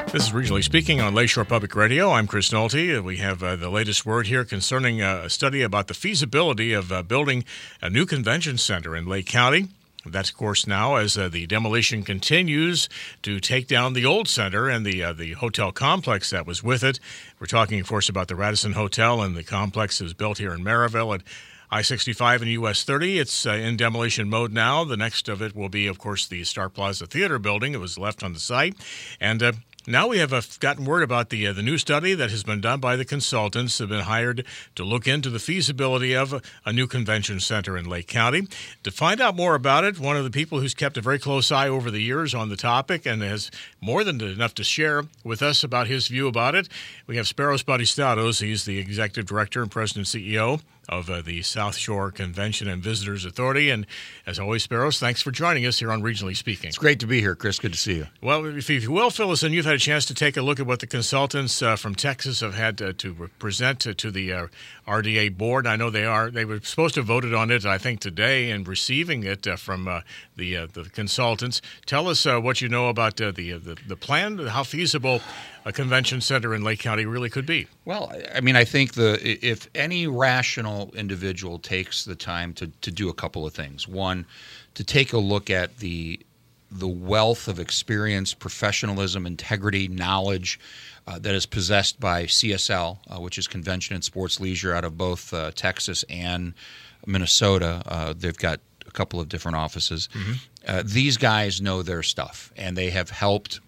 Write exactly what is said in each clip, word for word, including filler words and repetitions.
This is Regionally Speaking on Lakeshore Public Radio. I'm Chris Nolte. We have uh, the latest word here concerning uh, a study about the feasibility of uh, building a new convention center in Lake County. That's, of course, now as uh, the demolition continues to take down the old center and the uh, the hotel complex that was with it. We're talking, of course, about the Radisson Hotel, and the complex is built here in Maryville at I sixty-five and U S thirty. It's uh, in demolition mode now. The next of it will be, of course, the Star Plaza Theater building. It was left on the site. And uh, now we have uh, gotten word about the uh, the new study that has been done by the consultants who have been hired to look into the feasibility of a, a new convention center in Lake County. To find out more about it, one of the people who's kept a very close eye over the years on the topic and has more than enough to share with us about his view about it, we have Sparos Batistatos. He's the executive director and president and C E O of uh, the South Shore Convention and Visitors Authority. And as always, Sparos, thanks for joining us here on Regionally Speaking. It's great to be here, Chris. Good to see you. Well, if you will, fill us in. You've had a chance to take a look at what the consultants uh, from Texas have had to, to present to, to the uh, R D A board. I know they are they were supposed to have voted on it, I think, today, and receiving it uh, from uh, the uh, the consultants. Tell us uh, what you know about uh, the, the the plan, how feasible a convention center in Lake County really could be. Well, I mean, I think the if any rational individual takes the time to, to do a couple of things. One, to take a look at the the wealth of experience, professionalism, integrity, knowledge uh, that is possessed by C S L, uh, which is Convention and Sports Leisure out of both uh, Texas and Minnesota. Uh, they've got a couple of different offices. Mm-hmm. Uh, these guys know their stuff, and they have helped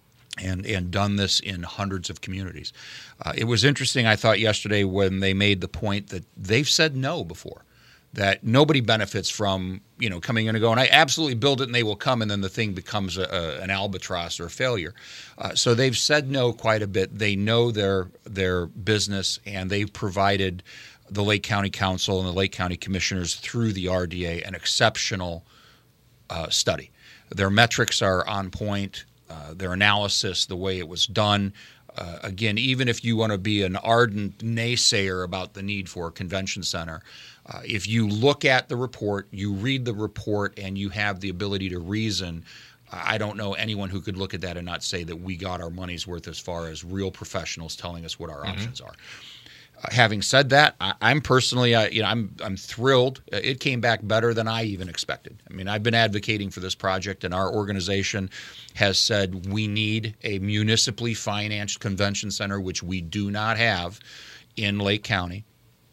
and and done this in hundreds of communities. Uh, it was interesting, I thought, yesterday when they made the point that they've said no before, that nobody benefits from, you know, coming in and going, I absolutely build it and they will come, and then the thing becomes a, a, an albatross or a failure. Uh, so they've said no quite a bit. They know their their business, and they've provided the Lake County Council and the Lake County Commissioners through the R D A an exceptional uh, study. Their metrics are on point. Uh, their analysis, the way it was done. Uh, again, even if you want to be an ardent naysayer about the need for a convention center, uh, if you look at the report, you read the report, and you have the ability to reason, I don't know anyone who could look at that and not say that we got our money's worth as far as real professionals telling us what our mm-hmm. options are. Uh, having said that, I, I'm personally, uh, you know, I'm I'm thrilled. It came back better than I even expected. I mean, I've been advocating for this project, and our organization has said we need a municipally financed convention center, which we do not have in Lake County,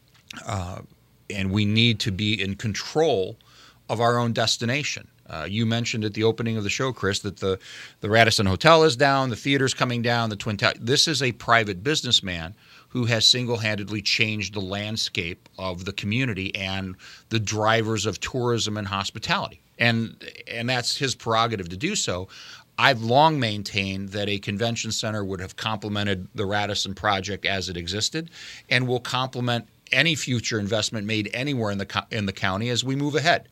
uh, and we need to be in control of our own destination. Uh, you mentioned at the opening of the show, Chris, that the the Radisson Hotel is down, the theater's coming down, the Twin Towers. This is a private businessman who has single-handedly changed the landscape of the community and the drivers of tourism and hospitality. And and that's his prerogative to do so. I've long maintained that a convention center would have complemented the Radisson project as it existed and will complement any future investment made anywhere in the in the county as we move ahead.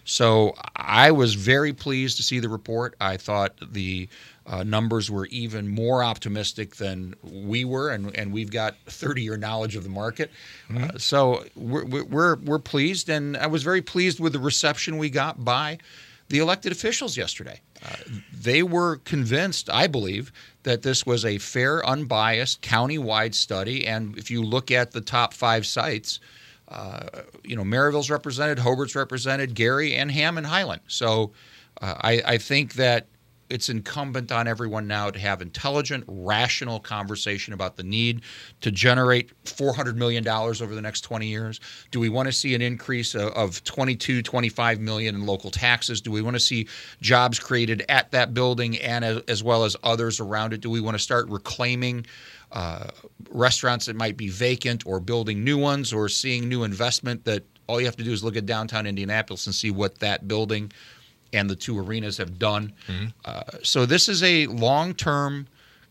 So I was very pleased to see the report. I thought the uh, numbers were even more optimistic than we were, and, and we've got thirty-year knowledge of the market. Mm-hmm. Uh, so we're, we're we're pleased, and I was very pleased with the reception we got by the elected officials yesterday. Uh, they were convinced, I believe, that this was a fair, unbiased, county-wide study, and if you look at the top five sites, Uh, you know, Maryville's represented, Hobart's represented, Gary, and Hammond Highland. So uh, I, I think that it's incumbent on everyone now to have intelligent, rational conversation about the need to generate four hundred million dollars over the next twenty years. Do we want to see an increase of, of twenty-two, twenty-five million in local taxes? Do we want to see jobs created at that building and as, as well as others around it? Do we want to start reclaiming Uh, restaurants that might be vacant, or building new ones, or seeing new investment that all you have to do is look at downtown Indianapolis and see what that building and the two arenas have done. Mm-hmm. Uh, so this is a long-term,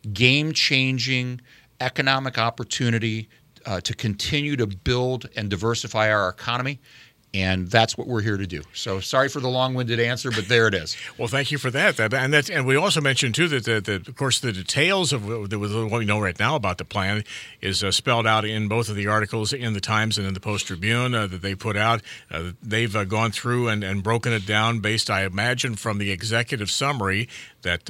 game-changing economic opportunity uh, to continue to build and diversify our economy. And that's what we're here to do. So sorry for the long-winded answer, but there it is. Well, thank you for that. And that's, and we also mentioned, too, that, the, the, of course, the details of what we know right now about the plan is uh, spelled out in both of the articles in the Times and in the Post-Tribune uh, that they put out. Uh, they've uh, gone through and, and broken it down based, I imagine, from the executive summary that uh,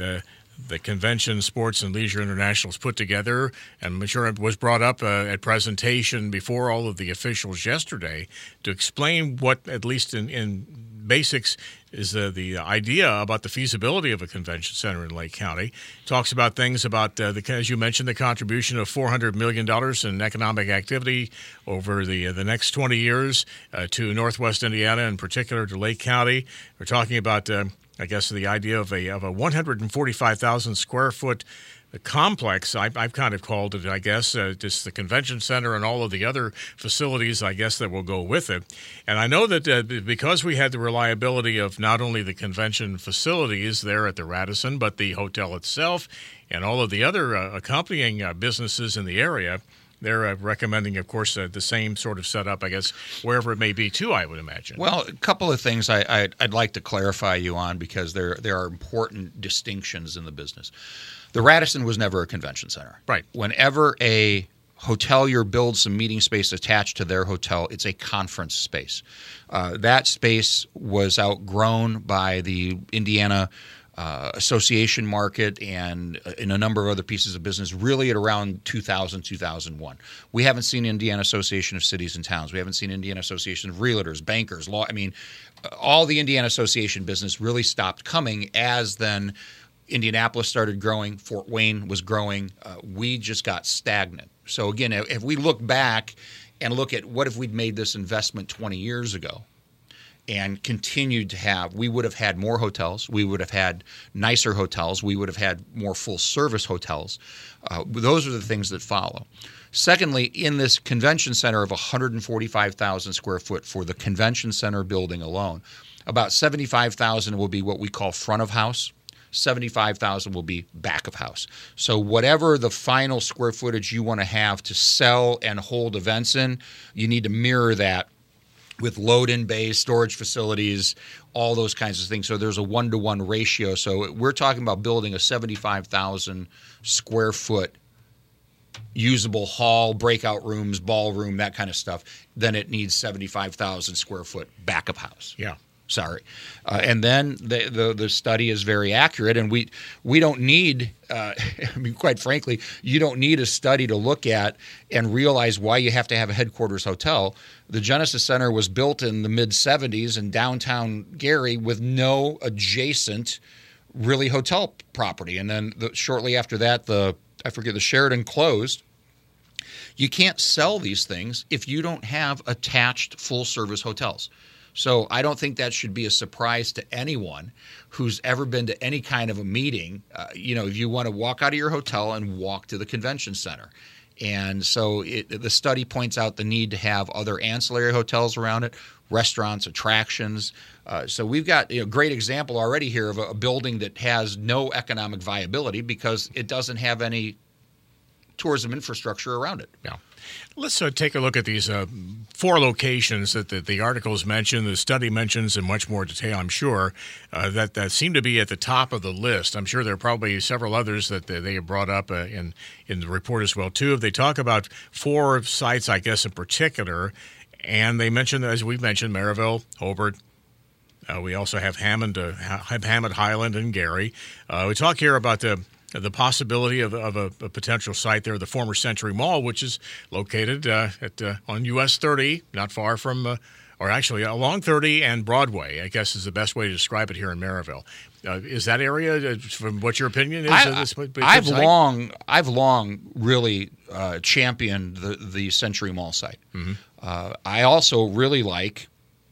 the Convention Sports and Leisure International's put together, and I'm sure it was brought up uh, at presentation before all of the officials yesterday to explain what, at least in, in basics, is the, the idea about the feasibility of a convention center in Lake County. Talks about things about, uh, the, as you mentioned, the contribution of four hundred million dollars in economic activity over the uh, the next twenty years uh, to Northwest Indiana, in particular to Lake County. We're talking about, uh, I guess, the idea of a of a one hundred forty-five thousand square foot complex. I, I've kind of called it, I guess, uh, just the convention center and all of the other facilities, I guess, that will go with it. And I know that uh, because we had the reliability of not only the convention facilities there at the Radisson, but the hotel itself and all of the other uh, accompanying uh, businesses in the area, they're uh, recommending, of course, uh, the same sort of setup, I guess, wherever it may be, too, I would imagine. Well, a couple of things I, I, I'd like to clarify you on, because there there are important distinctions in the business. The Radisson was never a convention center. Right. Whenever a hotelier builds some meeting space attached to their hotel, it's a conference space. Uh, that space was outgrown by the Indiana Uh, association market and uh, in a number of other pieces of business, really at around two thousand, two thousand one. We haven't seen Indiana Association of Cities and Towns. We haven't seen Indiana Association of Realtors, Bankers, Law. I mean, uh, all the Indiana Association business really stopped coming as then Indianapolis started growing, Fort Wayne was growing. Uh, we just got stagnant. So again, if we look back and look at what if we'd made this investment twenty years ago, and continued to have, we would have had more hotels. We would have had nicer hotels. We would have had more full-service hotels. Uh, those are the things that follow. Secondly, in this convention center of one hundred forty-five thousand square foot for the convention center building alone, about seventy-five thousand will be what we call front of house. seventy-five thousand will be back of house. So whatever the final square footage you want to have to sell and hold events in, you need to mirror that with load-in bays, storage facilities, all those kinds of things. So there's a one-to-one ratio. So we're talking about building a seventy-five thousand square foot usable hall, breakout rooms, ballroom, that kind of stuff. Then it needs seventy-five thousand square foot back of house. Yeah. Sorry. Uh, and then the, the the study is very accurate, and we we don't need, uh, I mean, quite frankly, you don't need a study to look at and realize why you have to have a headquarters hotel. The Genesis Center was built in the mid seventies in downtown Gary with no adjacent really hotel property. And then the, shortly after that, the I forget, the Sheraton closed. You can't sell these things if you don't have attached full-service hotels. So I don't think that should be a surprise to anyone who's ever been to any kind of a meeting. Uh, you know, if you want to walk out of your hotel and walk to the convention center. And so it, the study points out the need to have other ancillary hotels around it, restaurants, attractions. Uh, so we've got a you know, great example already here of a, a building that has no economic viability because it doesn't have any tourism infrastructure around it. Yeah. Let's uh, take a look at these uh, four locations that the, the articles mention, the study mentions in much more detail, I'm sure, uh, that, that seem to be at the top of the list. I'm sure there are probably several others that they, they have brought up uh, in, in the report as well, too. They talk about four sites, I guess, in particular, and they mention, as we've mentioned, Maryville, Hobart. Uh, we also have Hammond, uh, Hammond, Highland, and Gary. Uh, we talk here about the the possibility of, of a, a potential site there, the former Century Mall, which is located uh, at uh, on U S thirty, not far from, uh, or actually along thirty and Broadway, I guess is the best way to describe it here in Maryville. Uh, is that area, uh, from what your opinion is? I, uh, this, I've site? long, I've long really uh, championed the, the Century Mall site. Mm-hmm. Uh, I also really like.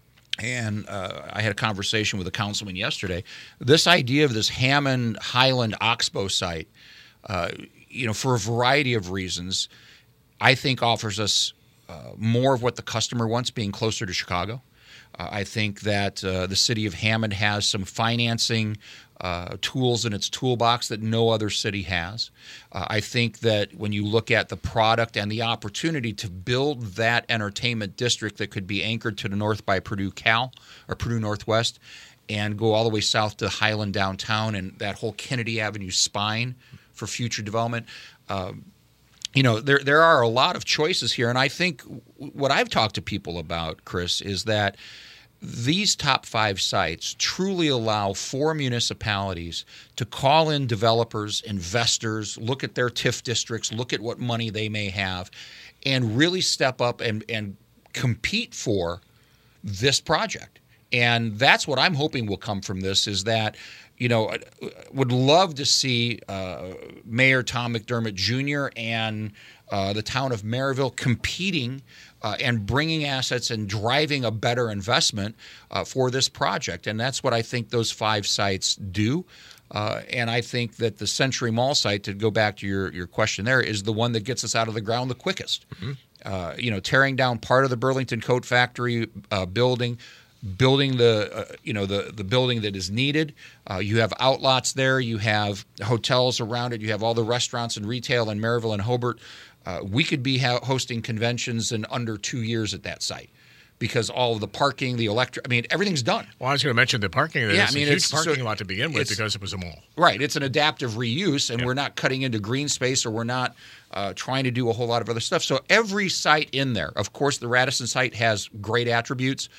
And uh, I had a conversation with a councilman yesterday. This idea of this Hammond Highland Oxbow site, uh, you know, for a variety of reasons, I think offers us uh, more of what the customer wants, being closer to Chicago. Uh, I think that uh, the city of Hammond has some financing uh, tools in its toolbox that no other city has. Uh, I think that when you look at the product and the opportunity to build that entertainment district that could be anchored to the north by Purdue Cal or Purdue Northwest and go all the way south to Highland downtown and that whole Kennedy Avenue spine for future development, um, you know, there there are a lot of choices here. And I think what I've talked to people about, Chris, is that these top five sites truly allow four municipalities to call in developers, investors, look at their T I F districts, look at what money they may have, and really step up and, and compete for this project. And that's what I'm hoping will come from this, is that, you know, would love to see uh, Mayor Tom McDermott Junior and uh, the town of Maryville competing uh, and bringing assets and driving a better investment uh, for this project. And that's what I think those five sites do. Uh, and I think that the Century Mall site, to go back to your, your question there, is the one that gets us out of the ground the quickest. Mm-hmm. Uh, you know, tearing down part of the Burlington Coat Factory uh, building, building the uh, you know the the building that is needed. Uh, you have outlots there. You have hotels around it. You have all the restaurants and retail in Maryville and Hobart. Uh, we could be ha- hosting conventions in under two years at that site, because all of the parking, the electric, I mean, everything's done. Well, I was going to mention the parking. There's yeah, I mean, a huge it's, parking so, lot to begin with because it was a mall. Right. It's an adaptive reuse, and yep. we're not cutting into green space, or we're not uh, trying to do a whole lot of other stuff. So every site in there, of course, the Radisson site has great attributes.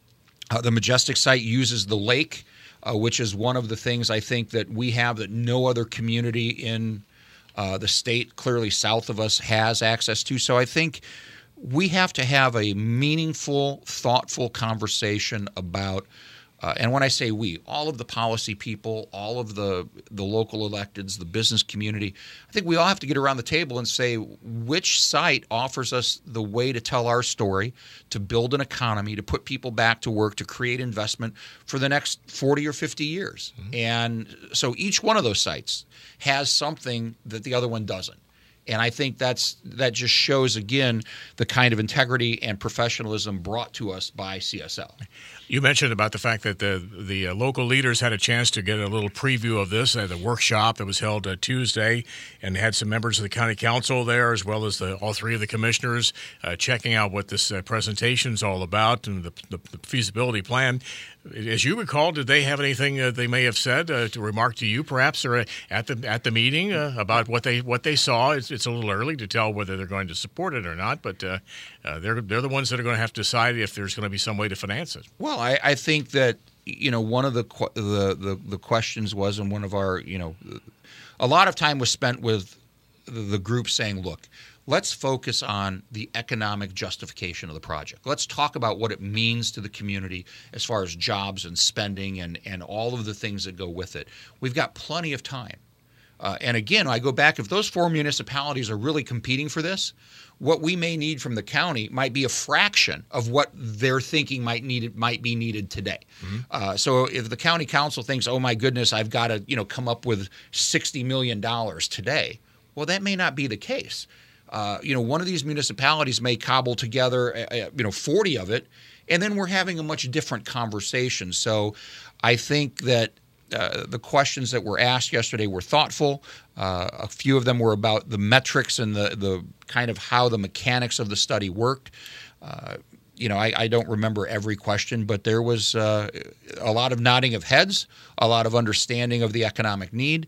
Uh, the Majestic site uses the lake, uh, which is one of the things I think that we have that no other community in uh, the state, clearly south of us, has access to. So I think we have to have a meaningful, thoughtful conversation about, uh, and when I say we, all of the policy people, all of the the local electeds, the business community, I think we all have to get around the table and say which site offers us the way to tell our story, to build an economy, to put people back to work, to create investment for the next forty or fifty years. Mm-hmm. And so each one of those sites has something that the other one doesn't. And I think that's that just shows, again, the kind of integrity and professionalism brought to us by C S L. You mentioned about the fact that the the uh, local leaders had a chance to get a little preview of this at the workshop that was held uh, Tuesday, and had some members of the county council there, as well as the, all three of the commissioners uh, checking out what this uh, presentation is all about and the, the, the feasibility plan. As you recall, did they have anything uh, they may have said uh, to remark to you, perhaps, or uh, at the at the meeting uh, about what they what they saw? It's, it's a little early to tell whether they're going to support it or not, but uh, uh, they're they're the ones that are going to have to decide if there's going to be some way to finance it. Well, I, I think that, you know, one of the, the the the questions was, and one of our, you know, a lot of time was spent with the, the group saying, look, let's focus on the economic justification of the project. Let's talk about what it means to the community as far as jobs and spending and, and all of the things that go with it. We've got plenty of time. Uh, and again, I go back, if those four municipalities are really competing for this, what we may need from the county might be a fraction of what they're thinking might need might be needed today. Mm-hmm. Uh, so if the county council thinks, oh my goodness, I've got to, you know, come up with sixty million dollars today, well, that may not be the case. Uh, you know, one of these municipalities may cobble together, uh, you know, forty of it, and then we're having a much different conversation. So I think that uh, the questions that were asked yesterday were thoughtful. Uh, a few of them were about the metrics and the, the kind of how the mechanics of the study worked. Uh, you know, I, I don't remember every question, but there was uh, a lot of nodding of heads, a lot of understanding of the economic need.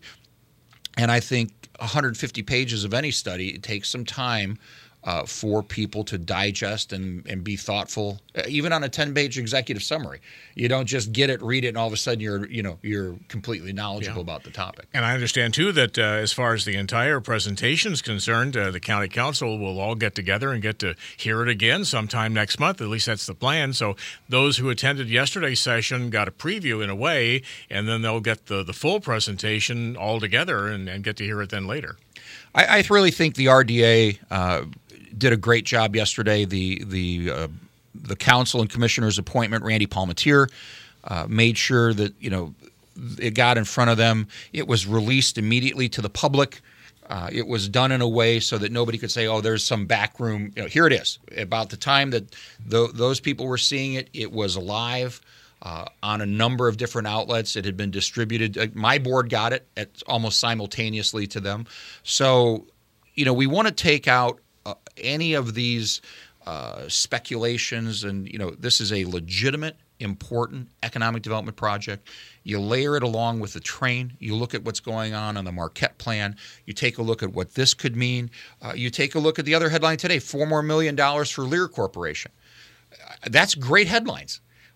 And I think one hundred fifty pages of any study, it takes some time uh, for people to digest and, and be thoughtful, even on a ten-page executive summary. You don't just get it, read it, and all of a sudden you're, you know, you're completely knowledgeable yeah. about the topic. And I understand, too, that uh, as far as the entire presentation is concerned, uh, the county council will all get together and get to hear it again sometime next month. At least that's the plan. So those who attended yesterday's session got a preview in a way, and then they'll get the, the full presentation all together and, and get to hear it then later. I, I really think the R D A uh, did a great job yesterday. The the uh, the council and commissioners appointment, Randy Palmatier, uh, made sure that, you know, it got in front of them. It was released immediately to the public. Uh, it was done in a way so that nobody could say, oh, there's some back room. You know, here it is. About the time that th- those people were seeing it, it was live uh, on a number of different outlets. It had been distributed. Uh, my board got it at almost simultaneously to them. So, you know, we want to take out uh, any of these uh, speculations. And, you know, this is a legitimate, important economic development project. You layer it along with the train. You look at what's going on on the Marquette plan. You take a look at what this could mean. Uh, you take a look at the other headline today, four more million dollars for Lear Corporation. Uh, that's great headlines.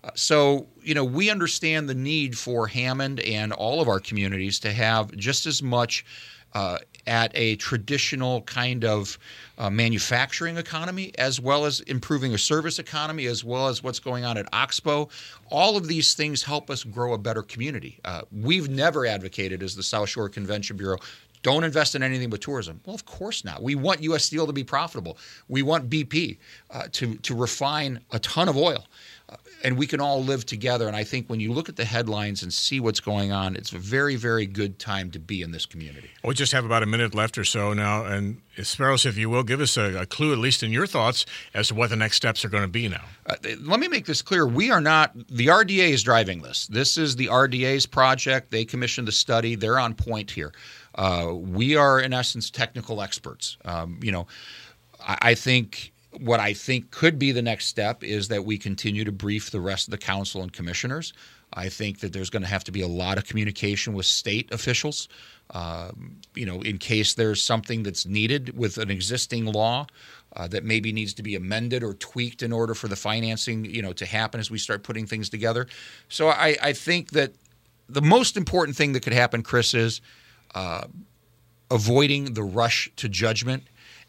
Uh, so, you know, we understand the need for Hammond and all of our communities to have just as much uh, at a traditional kind of uh, manufacturing economy, as well as improving a service economy, as well as what's going on at Oxbow. All of these things help us grow a better community. Uh, we've never advocated, as the South Shore Convention Bureau, don't invest in anything but tourism. Well, of course not. We want U S Steel to be profitable. We want B P uh, to, to refine a ton of oil. Uh, and we can all live together. And I think when you look at the headlines and see what's going on, it's a very, very good time to be in this community. We just have about a minute left or so now. And Sparrows, if you will, give us a, a clue, at least in your thoughts, as to what the next steps are going to be now. Uh, let me make this clear. We are not – the R D A is driving this. This is the R D A's project. They commissioned the study. They're on point here. Uh, we are, in essence, technical experts. Um, you know, I, I think what I think could be the next step is that we continue to brief the rest of the council and commissioners. I think that there's going to have to be a lot of communication with state officials, um, you know, in case there's something that's needed with an existing law uh, that maybe needs to be amended or tweaked in order for the financing, you know, to happen as we start putting things together. So I, I think that the most important thing that could happen, Chris, is Uh, avoiding the rush to judgment.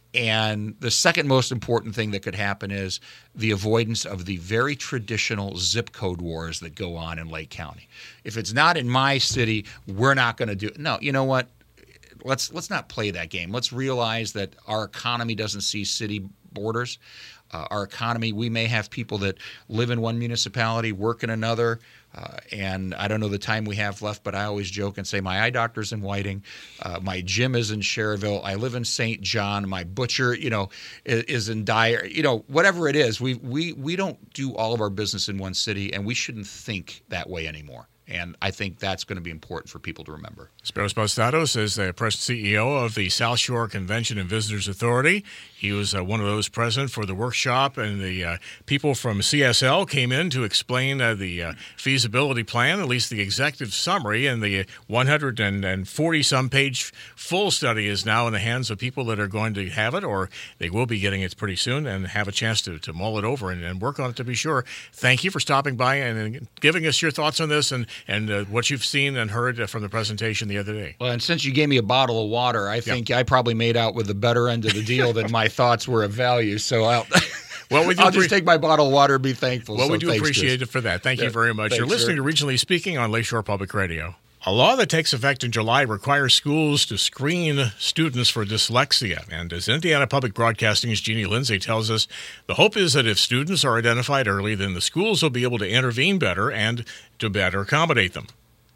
And the second most important thing that could happen is the avoidance of the very traditional zip code wars that go on in Lake County. If it's not in my city, we're not going to do it. No, you know what? Let's let's not play that game. Let's realize that our economy doesn't see city borders. Uh, our economy, we may have people that live in one municipality, work in another, uh, and I don't know the time we have left, but I always joke and say my eye doctor's in Whiting, uh, my gym is in Cherville, I live in Saint John, my butcher, you know, is, is in Dyer, you know, whatever it is. We we we don't do all of our business in one city, and we shouldn't think that way anymore. And I think that's going to be important for people to remember. Sparrows Postatos is the President C E O of the South Shore Convention and Visitors Authority. He was uh, one of those present for the workshop, and the uh, people from C S L came in to explain uh, the uh, feasibility plan, at least the executive summary, and the one hundred forty-some page full study is now in the hands of people that are going to have it, or they will be getting it pretty soon, and have a chance to, to mull it over and, and work on it to be sure. Thank you for stopping by and, and giving us your thoughts on this, and and uh, what you've seen and heard from the presentation the other day. Well, and since you gave me a bottle of water, I think yep. I probably made out with the better end of the deal that my thoughts were of value. So I'll, well, we do I'll pre- just take my bottle of water and be thankful. Well, so we do appreciate Chris. it for that. Thank yeah. you very much. Thanks, You're listening sir. to Regionally Speaking on Lakeshore Public Radio. A law that takes effect in July requires schools to screen students for dyslexia. And as Indiana Public Broadcasting's Jeannie Lindsay tells us, the hope is that if students are identified early, then the schools will be able to intervene better and to better accommodate them.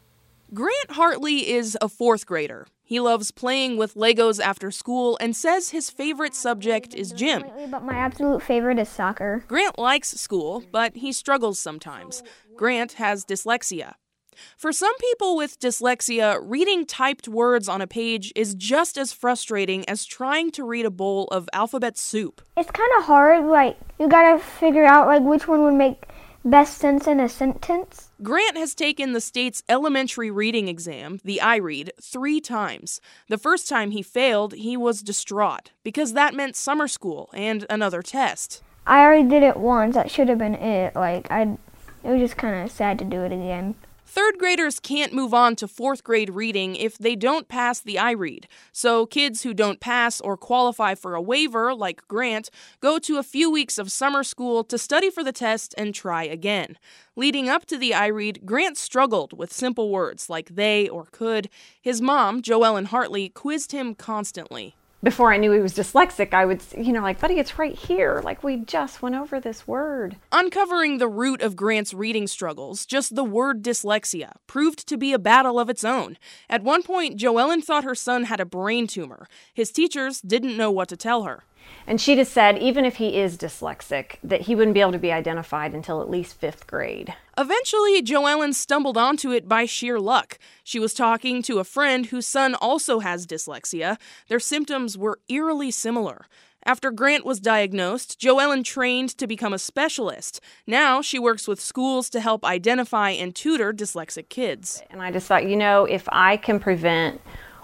Grant Hartley is a fourth grader. He loves playing with Legos after school and says his favorite subject is gym. But my absolute favorite is soccer. Grant likes school, but he struggles sometimes. Grant has dyslexia. For some people with dyslexia, reading typed words on a page is just as frustrating as trying to read a bowl of alphabet soup. It's kind of hard, like, you gotta figure out, like, which one would make best sense in a sentence. Grant has taken the state's elementary reading exam, the I READ, three times. The first time he failed, he was distraught, because that meant summer school and another test. I already did it once. That should have been it. Like, I, it was just kind of sad to do it again. Third graders can't move on to fourth grade reading if they don't pass the I READ. So kids who don't pass or qualify for a waiver, like Grant, go to a few weeks of summer school to study for the test and try again. Leading up to the I READ, Grant struggled with simple words like they or could. His mom, Joellen Hartley, quizzed him constantly. Before I knew he was dyslexic, I would, you know, like, buddy, it's right here. Like, we just went over this word. Uncovering the root of Grant's reading struggles, just the word dyslexia, proved to be a battle of its own. At one point, Joellen thought her son had a brain tumor. His teachers didn't know what to tell her. And she just said, even if he is dyslexic, that he wouldn't be able to be identified until at least fifth grade. Eventually, Joellen stumbled onto it by sheer luck. She was talking to a friend whose son also has dyslexia. Their symptoms were eerily similar. After Grant was diagnosed, Joellen trained to become a specialist. Now she works with schools to help identify and tutor dyslexic kids. And I just thought, you know, if I can prevent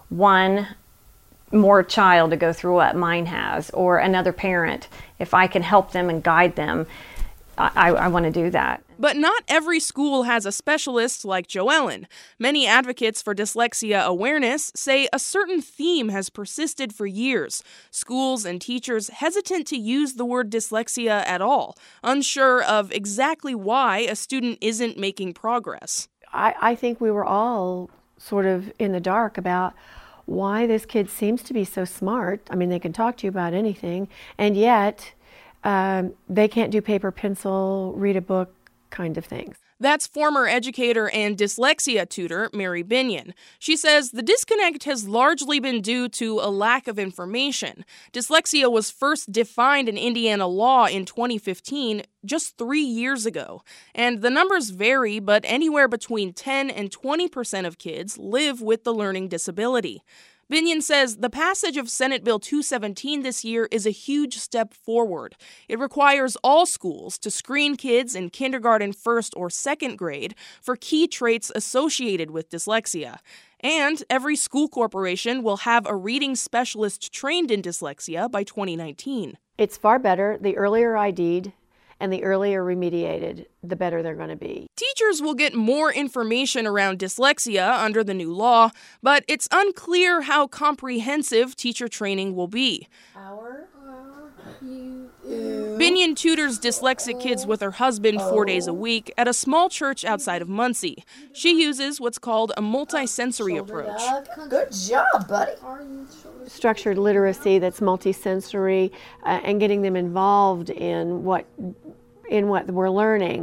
one more child to go through what mine has, or another parent, if I can help them and guide them, I, I, I want to do that. But not every school has a specialist like Joellen. Many advocates for dyslexia awareness say a certain theme has persisted for years. Schools and teachers hesitant to use the word dyslexia at all, unsure of exactly why a student isn't making progress. I, I think we were all sort of in the dark about why this kid seems to be so smart. I mean, they can talk to you about anything, and yet um, they can't do paper, pencil, read a book kind of things. That's former educator and dyslexia tutor Mary Binion. She says the disconnect has largely been due to a lack of information. Dyslexia was first defined in Indiana law in twenty fifteen, just three years ago. And the numbers vary, but anywhere between ten and twenty percent of kids live with the learning disability. Binion says the passage of Senate Bill two seventeen this year is a huge step forward. It requires all schools to screen kids in kindergarten, first, or second grade for key traits associated with dyslexia. And every school corporation will have a reading specialist trained in dyslexia by twenty nineteen. It's far better the earlier I D'd and the earlier remediated, the better they're going to be. Teachers will get more information around dyslexia under the new law, but it's unclear how comprehensive teacher training will be. Our, you, Binion tutors dyslexic kids with her husband four days a week at a small church outside of Muncie. She uses what's called a multisensory approach. Good job, buddy. Structured literacy that's multisensory uh, and getting them involved in what in what we're learning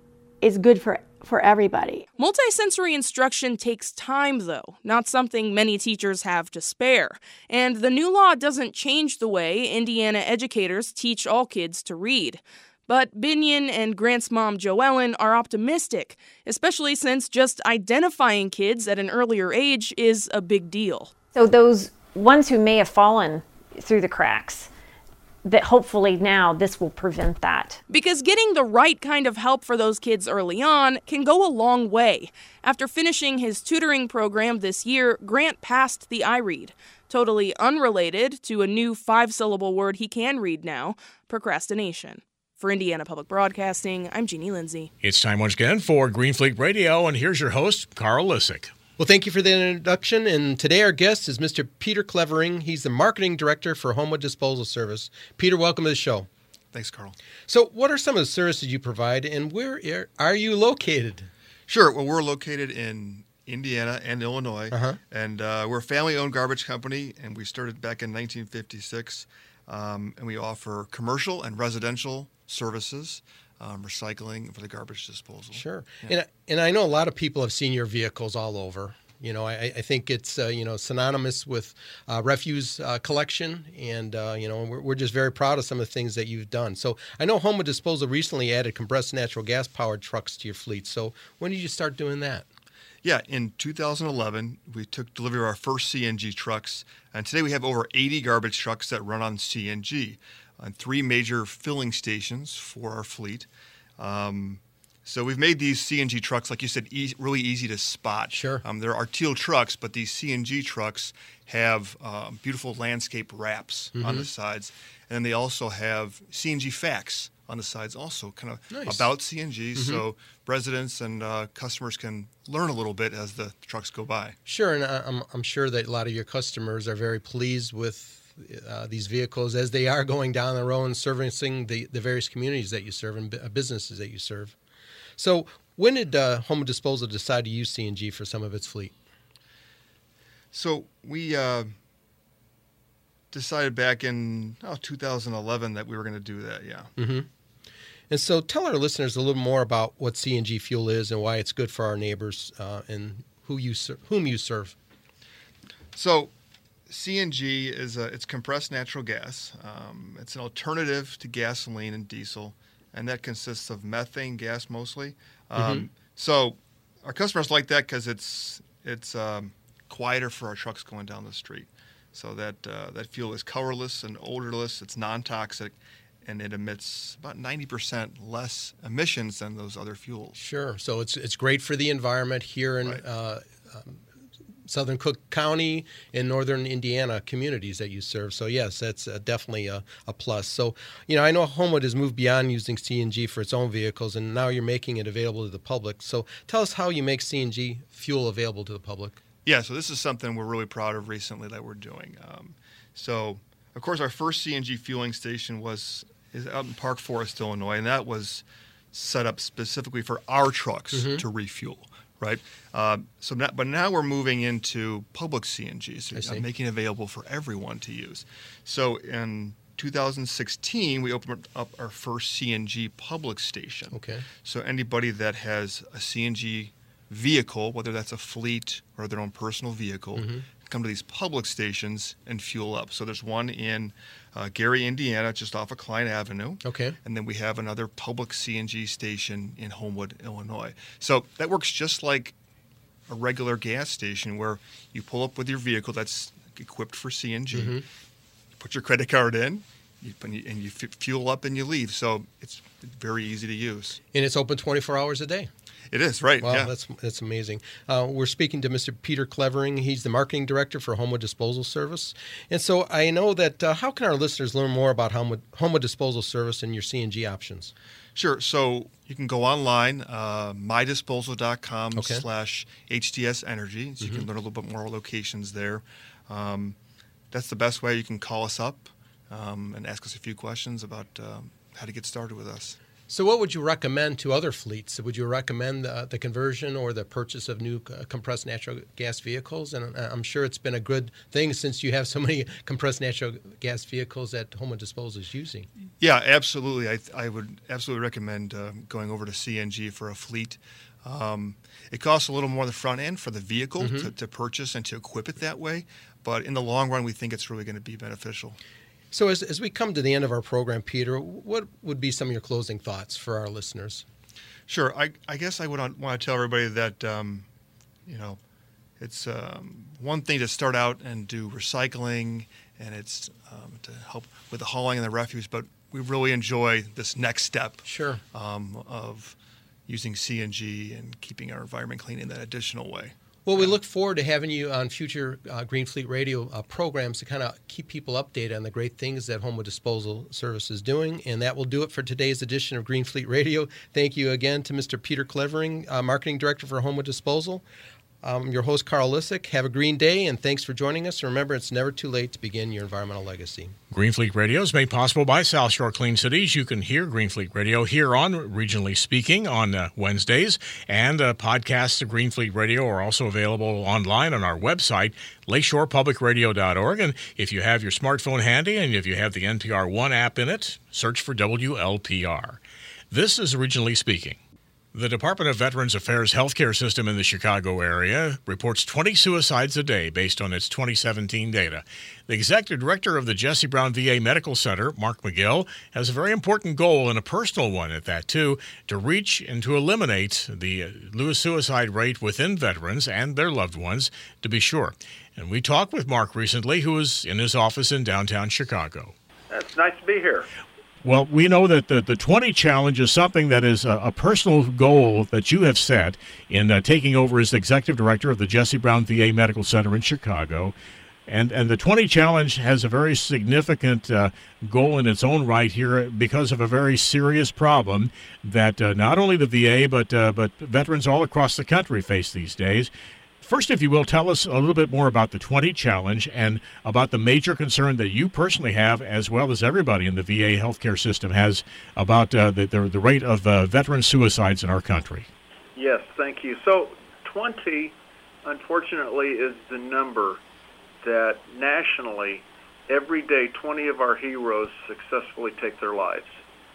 is good for for everybody. Multisensory instruction takes time, though, not something many teachers have to spare. And the new law doesn't change the way Indiana educators teach all kids to read. But Binion and Grant's mom, Joellen, are optimistic, especially since just identifying kids at an earlier age is a big deal. So those ones who may have fallen through the cracks, that hopefully now this will prevent that. Because getting the right kind of help for those kids early on can go a long way. After finishing his tutoring program this year, Grant passed the iRead. Totally unrelated to a new five-syllable word he can read now, procrastination. For Indiana Public Broadcasting, I'm Jeannie Lindsay. It's time once again for Green Fleet Radio, and here's your host, Carl Lissick. Well, thank you for the introduction, and today our guest is Mister Peter Clevering. He's the Marketing Director for Homewood Disposal Service. Peter, welcome to the show. Thanks, Carl. So what are some of the services you provide, and where are you located? Sure. Well, we're located in Indiana and Illinois, Uh-huh. and uh, we're a family-owned garbage company, and we started back in nineteen fifty-six, um, and we offer commercial and residential services, um, recycling for the garbage disposal. Sure. Yeah. And and I know a lot of people have seen your vehicles all over. You know, I, I think it's, uh, you know, synonymous with uh, refuse uh, collection. And, uh, you know, we're, we're just very proud of some of the things that you've done. So I know Homewood Disposal recently added compressed natural gas powered trucks to your fleet. So when did you start doing that? Yeah, in two thousand eleven, we took delivery of our first C N G trucks. And today we have over eighty garbage trucks that run on C N G on three major filling stations for our fleet. Um, so we've made these C N G trucks, like you said, e- really easy to spot. Sure. Um, they're Artil trucks, but these C N G trucks have uh, beautiful landscape wraps Mm-hmm. on the sides. And then they also have C N G facts on the sides also, kind of Nice. about C N G, Mm-hmm. so residents and uh, customers can learn a little bit as the trucks go by. Sure, and I- I'm, I'm sure that a lot of your customers are very pleased with uh, these vehicles as they are going down the road and servicing the, the various communities that you serve and bu- businesses that you serve. So when did uh, Homewood Disposal decide to use C N G for some of its fleet? So we uh, decided back in oh, two thousand eleven that we were going to do that, yeah. Mm-hmm. And so tell our listeners a little more about what C N G fuel is and why it's good for our neighbors uh, and who you ser- whom you serve. So C N G is a, it's compressed natural gas. Um, it's an alternative to gasoline and diesel, and that consists of methane gas mostly. Um, Mm-hmm. So our customers like that because it's it's um, quieter for our trucks going down the street. So that uh, that fuel is colorless and odorless. It's non-toxic, and it emits about ninety percent less emissions than those other fuels. Sure. So it's it's great for the environment here in Right. uh, um, Southern Cook County and Northern Indiana communities that you serve. So yes, that's uh, definitely a, a plus. So, you know, I know Homewood has moved beyond using C N G for its own vehicles, and now you're making it available to the public. So tell us how you make C N G fuel available to the public. Yeah, so this is something we're really proud of recently that we're doing. Um, so, of course, our first C N G fueling station was is out in Park Forest, Illinois, and that was set up specifically for our trucks mm-hmm. to refuel, right? Uh, so, now, but now we're moving into public C N G, so uh, making it available for everyone to use. So, in two thousand sixteen, we opened up our first C N G public station. Okay. So, anybody that has a C N G vehicle, whether that's a fleet or their own personal vehicle, mm-hmm. come to these public stations and fuel up. So there's one in uh, Gary, Indiana, just off of Klein Avenue. Okay. And then we have another public C N G station in Homewood, Illinois. So that works just like a regular gas station where you pull up with your vehicle that's equipped for C N G, mm-hmm. you put your credit card in, you, and you, and you fuel up and you leave. So it's very easy to use. And it's open twenty-four hours a day. It is, right. Wow, yeah. that's that's amazing. Uh, we're speaking to Mister Peter Clevering. He's the marketing director for Homewood Disposal Service. And so I know that, uh, how can our listeners learn more about Homewood, Homewood Disposal Service and your C N G options? Sure. So you can go online, uh, my disposal dot com okay. slash H D S Energy. So you mm-hmm. can learn a little bit more locations there. Um, that's the best way. You can call us up um, and ask us a few questions about um, how to get started with us. So what would you recommend to other fleets? Would you recommend the, the conversion or the purchase of new uh, compressed natural gas vehicles? And I'm sure it's been a good thing since you have so many compressed natural gas vehicles that Homewood Disposal is using. Yeah, absolutely. I, I would absolutely recommend uh, going over to C N G for a fleet. Um, it costs a little more on the front end for the vehicle mm-hmm. to, to purchase and to equip it that way. But in the long run, we think it's really going to be beneficial. So as as we come to the end of our program, Peter, what would be some of your closing thoughts for our listeners? Sure. I, I guess I would want to tell everybody that, um, you know, it's um, one thing to start out and do recycling, and it's um, to help with the hauling and the refuse, but we really enjoy this next step sure. um, of using C N G and keeping our environment clean in that additional way. Well, we look forward to having you on future uh, Green Fleet Radio uh, programs to kind of keep people updated on the great things that Homewood Disposal Service is doing. And that will do it for today's edition of Green Fleet Radio. Thank you again to Mister Peter Clevering, uh, Marketing Director for Homewood Disposal. I'm your host, Carl Lissick. Have a green day, and thanks for joining us. Remember, it's never too late to begin your environmental legacy. Green Fleet Radio is made possible by South Shore Clean Cities. You can hear Green Fleet Radio here on Regionally Speaking on uh, Wednesdays, and uh, podcasts of Green Fleet Radio are also available online on our website, lakeshore public radio dot org. And if you have your smartphone handy and if you have the N P R One app in it, search for W L P R. This is Regionally Speaking. The Department of Veterans Affairs healthcare system in the Chicago area reports twenty suicides a day based on its twenty seventeen data. The executive director of the Jesse Brown V A Medical Center, Mark McGill, has a very important goal, and a personal one at that too, to reach and to eliminate the suicide rate within veterans and their loved ones, to be sure. And we talked with Mark recently, who was in his office in downtown Chicago. It's nice to be here. Well, we know that the, the twenty challenge is something that is a, a personal goal that you have set in uh, taking over as executive director of the Jesse Brown V A Medical Center in Chicago. And and the twenty challenge has a very significant uh, goal in its own right here because of a very serious problem that uh, not only the V A but uh, but veterans all across the country face these days. First, if you will, tell us a little bit more about the twenty challenge and about the major concern that you personally have, as well as everybody in the V A healthcare system has, about uh, the, the the rate of uh, veteran suicides in our country. Yes, thank you. So twenty, unfortunately, is the number that nationally, every day, twenty of our heroes successfully take their lives.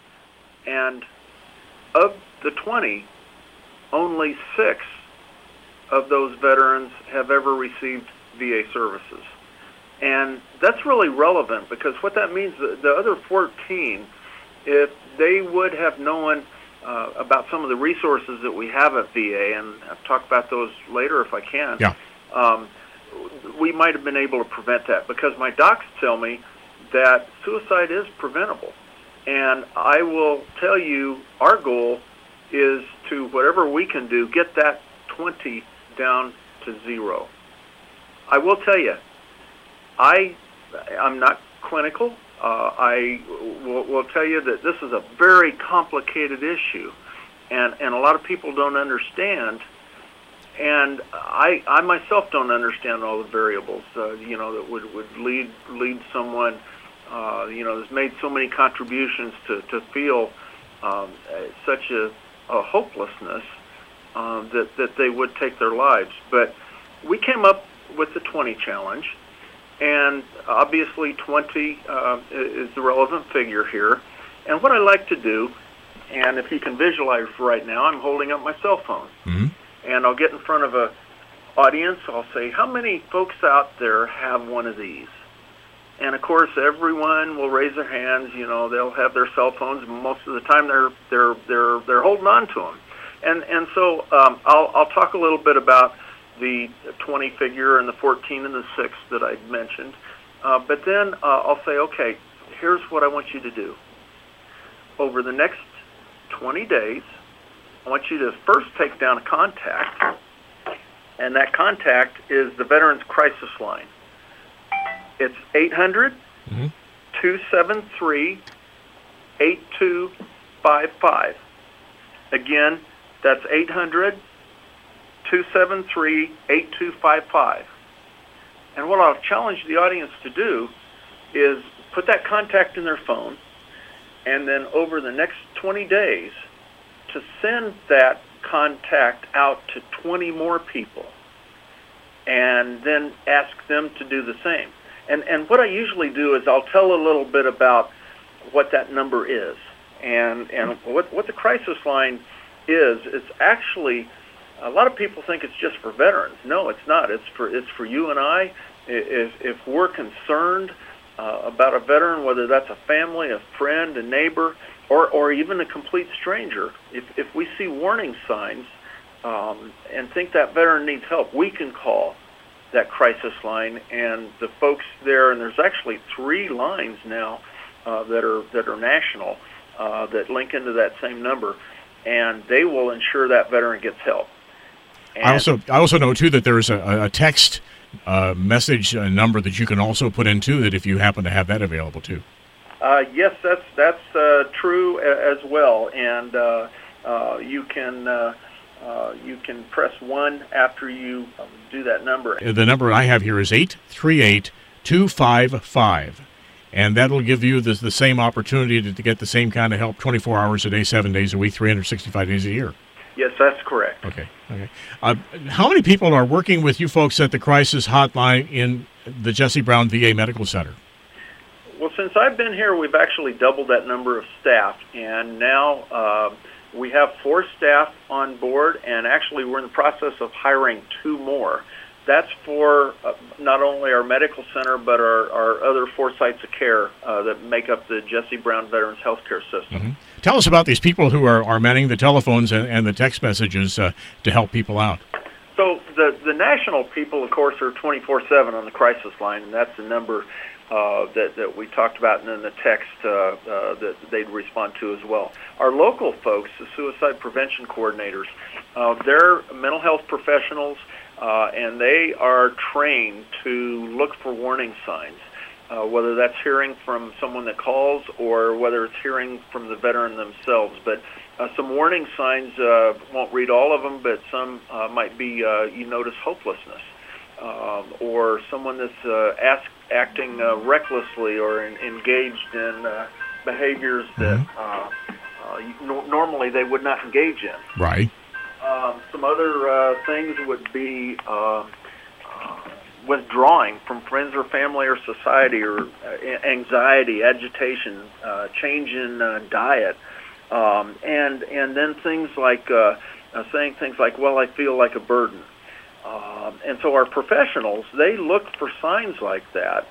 And of the twenty, only six of those veterans have ever received V A services. And that's really relevant because what that means, the, the other fourteen, if they would have known uh, about some of the resources that we have at V A, and I'll talk about those later if I can, yeah. um, we might have been able to prevent that, because my docs tell me that suicide is preventable. And I will tell you, our goal is to, whatever we can do, get that twenty down to zero. I will tell you, I, I'm not clinical. Uh, I will, will tell you that this is a very complicated issue, and, and a lot of people don't understand. And I, I myself don't understand all the variables, uh, you know, that would, would lead lead someone, uh, you know, that's made so many contributions to, to feel um, such a, a hopelessness uh, that, that they would take their lives. But we came up with the twenty challenge, and obviously twenty uh, is the relevant figure here. And what I like to do, and if you can visualize right now, I'm holding up my cell phone. Mm-hmm. And I'll get in front of a audience. I'll say, how many folks out there have one of these? And of course, everyone will raise their hands. You know, they'll have their cell phones. Most of the time, they're they're they're they're holding on to them. And and so um, I'll I'll talk a little bit about the twenty figure and the fourteen and the six that I mentioned. Uh, but then uh, I'll say, okay, here's what I want you to do. Over the next twenty days, I want you to first take down a contact, and that contact is the Veterans Crisis Line. It's eight hundred, two seven three, eight two five five. Again, that's eight hundred, two seven three, eight two five five. And what I'll challenge the audience to do is put that contact in their phone, and then over the next twenty days, to send that contact out to twenty more people, and then ask them to do the same. And and what I usually do is I'll tell a little bit about what that number is, and and what what the crisis line is. It's actually, a lot of people think it's just for veterans. No, it's not. It's for it's for you and I. If if we're concerned uh, about a veteran, whether that's a family, a friend, a neighbor, or or even a complete stranger, if if we see warning signs um, and think that veteran needs help, we can call that crisis line, and the folks there, and there's actually three lines now uh, that are that are national uh, that link into that same number, and they will ensure that veteran gets help. And I also I also know too that there's a, a text uh, message uh, number that you can also put in too, that if you happen to have that available too. Uh, yes, that's that's uh, true a- as well, and uh, uh, you can uh, uh, you can press one after you um, do that number. The number I have here is eight three eight, two five five, and that'll give you the, the same opportunity to, to get the same kind of help twenty-four hours a day, seven days a week, three hundred sixty-five days a year. Yes, that's correct. Okay. Okay. Uh, how many people are working with you folks at the crisis hotline in the Jesse Brown V A Medical Center? Well, since I've been here, we've actually doubled that number of staff, and now uh, we have four staff on board, and actually we're in the process of hiring two more. That's for uh, not only our medical center, but our, our other four sites of care uh, that make up the Jesse Brown Veterans Healthcare System. Mm-hmm. Tell us about these people who are, are manning the telephones and, and the text messages uh, to help people out. So the, the national people, of course, are twenty-four seven on the crisis line, and that's the number Uh, that, that we talked about, and then the text uh, uh, that they'd respond to as well. Our local folks, the suicide prevention coordinators, uh, they're mental health professionals, uh, and they are trained to look for warning signs, uh, whether that's hearing from someone that calls or whether it's hearing from the veteran themselves. But uh, some warning signs, uh, won't read all of them, but some uh, might be uh, you notice hopelessness. Um, or someone that's uh, ask, acting uh, recklessly or in, engaged in uh, behaviors that uh, uh, you, no, normally they would not engage in. Right. Um, some other uh, things would be uh, uh, withdrawing from friends or family or society, or uh, anxiety, agitation, uh, change in uh, diet, um, and and then things like uh, uh, saying things like, "Well, I feel like a burden." Um, and so our professionals, they look for signs like that,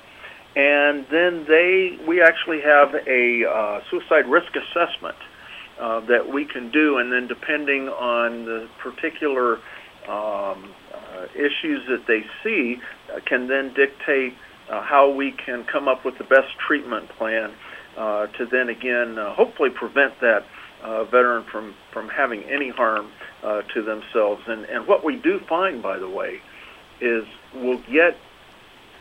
and then they we actually have a uh, suicide risk assessment uh, that we can do, and then depending on the particular um, uh, issues that they see, uh, can then dictate uh, how we can come up with the best treatment plan uh, to then again uh, hopefully prevent that uh, veteran from, from having any harm Uh, to themselves. And, and what we do find, by the way, is we'll get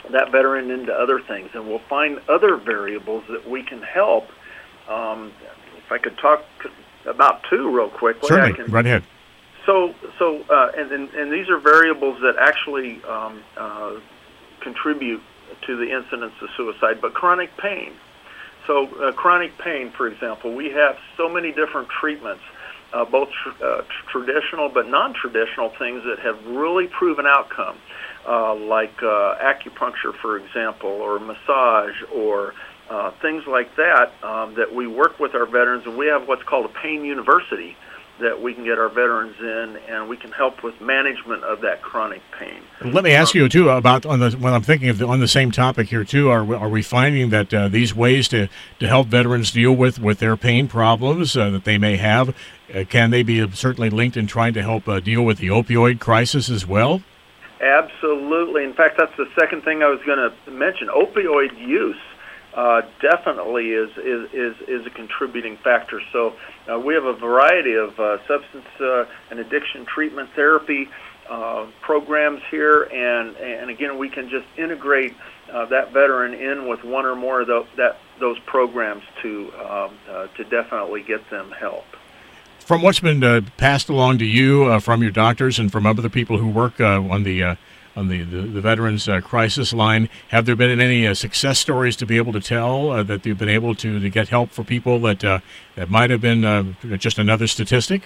that veteran into other things, and we'll find other variables that we can help. Um, if I could talk about two real quickly. Certainly, I can, right ahead. So, so, uh, and, and and these are variables that actually um, uh, contribute to the incidence of suicide, but chronic pain. So, uh, chronic pain, for example, we have so many different treatments, uh, both tr- uh, traditional but non-traditional things that have really proven outcome, uh, like uh, acupuncture, for example, or massage, or uh, things like that, um, that we work with our veterans, and we have what's called a pain university that we can get our veterans in, and we can help with management of that chronic pain. Let me ask you too about on the when I'm thinking of the, on the same topic here too. Are are we finding that uh, these ways to, to help veterans deal with, with their pain problems uh, that they may have, uh, can they be certainly linked in trying to help uh, deal with the opioid crisis as well? Absolutely. In fact, that's the second thing I was going to mention. Opioid use Uh, definitely is, is, is, is a contributing factor. So uh, we have a variety of uh, substance uh, and addiction treatment therapy uh, programs here, and, and again, we can just integrate uh, that veteran in with one or more of those, that, those programs to, um, uh, to definitely get them help. From what's been uh, passed along to you uh, from your doctors and from other people who work uh, on the uh, on the, the, the Veterans uh, Crisis Line, have there been any uh, success stories to be able to tell uh, that you've been able to, to get help for people that uh, that might have been uh, just another statistic?